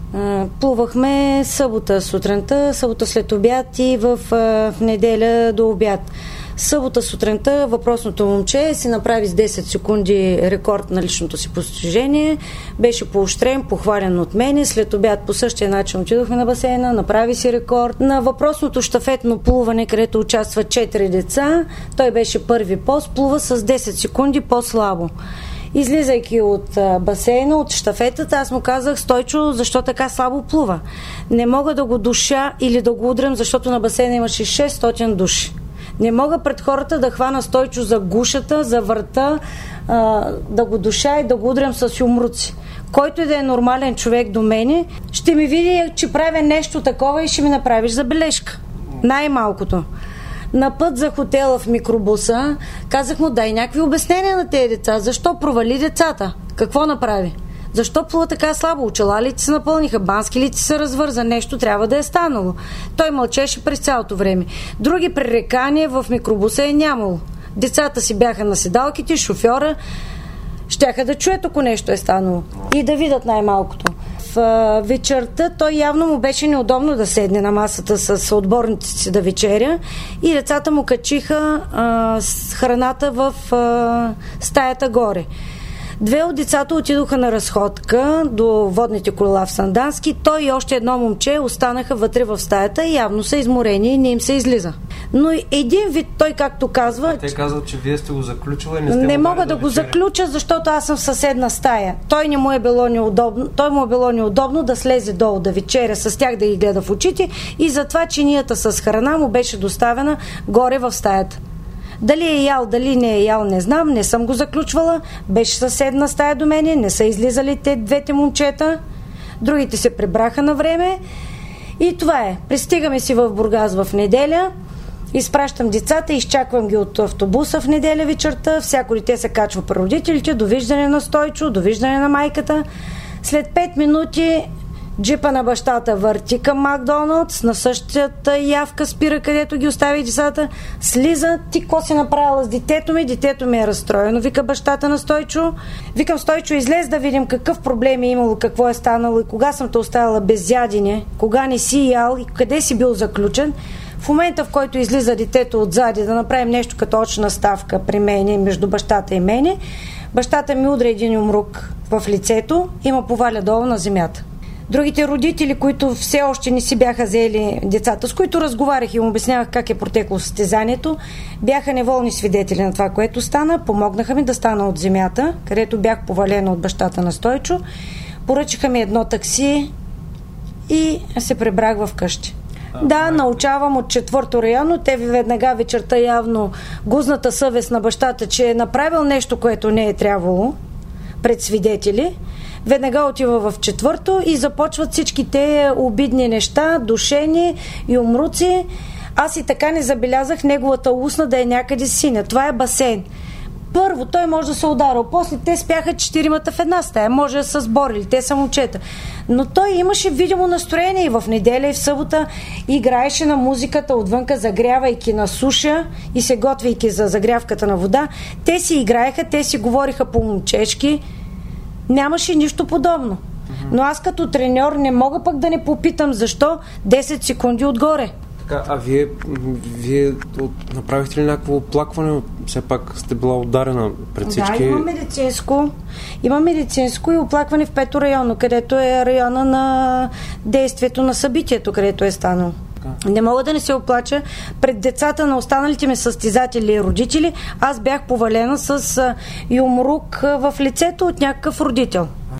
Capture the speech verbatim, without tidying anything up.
Плувахме събота сутринта, събота след обяд и в, в неделя до обяд. Събота сутринта въпросното момче си направи с десет секунди рекорд на личното си постижение. Беше поощрен, похвален от мене. След обяд по същия начин отидохме на басейна, направи си рекорд. На въпросното щафетно плуване, където участват четири деца, той беше първи пост, плува с десет секунди по-слабо. Излизайки от басейна, от щафетата, аз му казах: Стойчо, защо така слабо плува? Не мога да го душа или да го удрям, защото на басейна имаше шестстотин души. Не мога пред хората да хвана Стойчо за гушата, за врата, да го душа и да го удрям с юмруци. Който и да е нормален човек до мене, ще ми види, че правя нещо такова и ще ми направиш забележка. Най-малкото. На път за хотела в микробуса казах му: дай някакви обяснения на тези деца. Защо провали децата? Какво направи? Защо плува така слабо? Очела ли ти се напълниха? Бански ли ти се развърза? Нещо трябва да е станало. Той мълчеше през цялото време. Други пререкания в микробуса е нямало. Децата си бяха на седалките, шофьора щяха да чуят, ако нещо е станало. И да видят най-малкото. В вечерта той явно му беше неудобно да седне на масата с отборниците си да вечеря и децата му качиха а, с храната в а, стаята горе. Две от децата отидоха на разходка до водните колела в Сандански. Той и още едно момче останаха вътре в стаята и явно са изморени и не им се излиза. Но един вид, той както казва... Те казват, че вие сте го заключили и не сте Не мога да, да го заключа, защото аз съм в съседна стая. Той не му е било неудобно, той му е било неудобно да слезе долу, да вечеря с тях, да ги гледа в очите и затова чинията с храна му беше доставена горе в стаята. Дали е ял, дали не е ял, не знам, не съм го заключвала. Беше съседна стая до мене, не са излизали те двете момчета. Другите се прибраха на време. И това е. Пристигаме си в Бургас в неделя, изпращам децата, изчаквам ги от автобуса в неделя вечерта, всяко дете се качва при родителите, довиждане на Стойчо, довиждане на майката. След пет минути джипа на бащата върти към Макдоналдс, на същата явка спира, където ги остави децата, слиза: ти какво си направила с детето ми? Детето ми е разстроено, вика бащата на Стойчо. Викам: Стойчо, излез да видим какъв проблем е имало, какво е станало и кога съм те оставила без ядене, кога не си ял и къде си бил заключен. В момента, в който излиза детето отзади да направим нещо като очна ставка при мене, между бащата и мене, бащата ми удря един юмрук в лицето и ме поваля долу на земята. Другите родители, които все още не си бяха взели децата, с които разговарях и им обяснявах как е протекло състезанието, бяха неволни свидетели на това, което стана. Помогнаха ми да стана от земята, където бях повалена от бащата на Стойчо. Поръчаха ми едно такси и се прибрах в къщи. А, да, научавам от четвърто районно. Те веднага вечерта явно гузната съвест на бащата, че е направил нещо, което не е трябвало пред свидетели. Веднага отива в четвърто и започват всички те обидни неща, душени и умруци. Аз и така не забелязах неговата устна да е някъде синя. Това е басейн. Първо той може да се ударил, после те спяха четиримата в една стая, може да са сборили, те са момчета. Но той имаше видимо настроение и в неделя, и в събота, играеше на музиката отвънка, загрявайки на суша и се готвейки за загрявката на вода. Те си играеха, те си говориха по момчешки. Нямаше нищо подобно. Но аз като треньор не мога пък да не попитам защо десет секунди отгоре. Така, а вие, вие направихте ли някакво оплакване? Все пак сте била ударена пред всички. Да, има медицинско. Има медицинско и оплакване в пето районно, където е района на действието на събитието, където е станало. Така. Не мога да не се оплача пред децата на останалите ми състезатели и родители. Аз бях повалена с юмрук в лицето от някакъв родител.